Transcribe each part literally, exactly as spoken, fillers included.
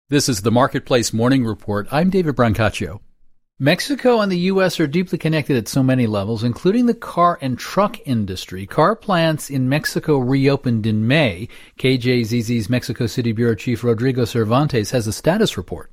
This is the Marketplace Morning Report. I'm David Brancaccio. Mexico and the U S are deeply connected at so many levels, including the car and truck industry. Car plants in Mexico reopened in May. K J Z Z's Mexico City Bureau Chief Rodrigo Cervantes has a status report.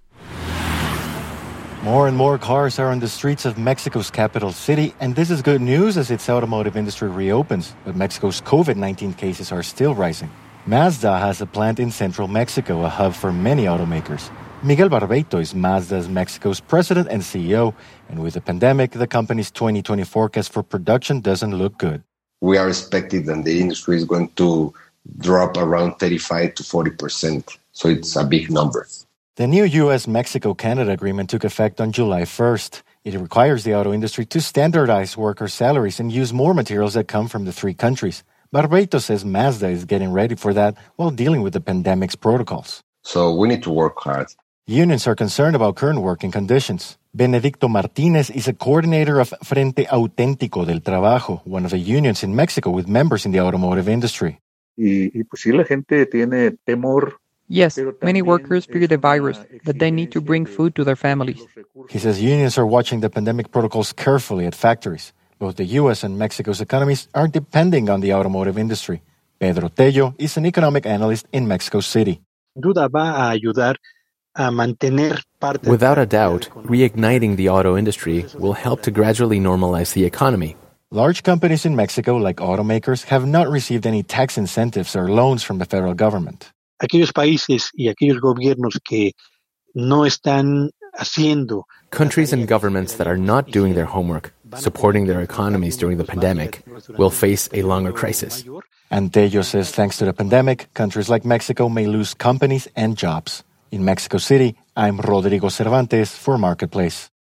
More and more cars are on the streets of Mexico's capital city, and this is good news as its automotive industry reopens. But Mexico's covid nineteen cases are still rising. Mazda has a plant in central Mexico, a hub for many automakers. Miguel Barbeito is Mazda's Mexico's president and C E O, and with the pandemic, the company's twenty twenty forecast for production doesn't look good. We are expecting that the industry is going to drop around thirty-five to forty percent, so it's a big number. The new U S Mexico Canada agreement took effect on July first. It requires the auto industry to standardize worker salaries and use more materials that come from the three countries. Barbeito says Mazda is getting ready for that while dealing with the pandemic's protocols. So we need to work hard. Unions are concerned about current working conditions. Benedicto Martinez is a coordinator of Frente Auténtico del Trabajo, one of the unions in Mexico with members in the automotive industry. Y, y pues sí, la gente tiene temor. Yes, many workers fear the virus, that they need to bring food to their families. He says unions are watching the pandemic protocols carefully at factories. Both the U S and Mexico's economies are depending on the automotive industry. Pedro Tello is an economic analyst in Mexico City. Without a doubt, reigniting the auto industry will help to gradually normalize the economy. Large companies in Mexico, like automakers, have not received any tax incentives or loans from the federal government. Aquellos países y aquellos gobiernos que no están haciendo. Countries and governments that are not doing their homework, supporting their economies during the pandemic, will face a longer crisis. And Tello says thanks to the pandemic, countries like Mexico may lose companies and jobs. In Mexico City, I'm Rodrigo Cervantes for Marketplace.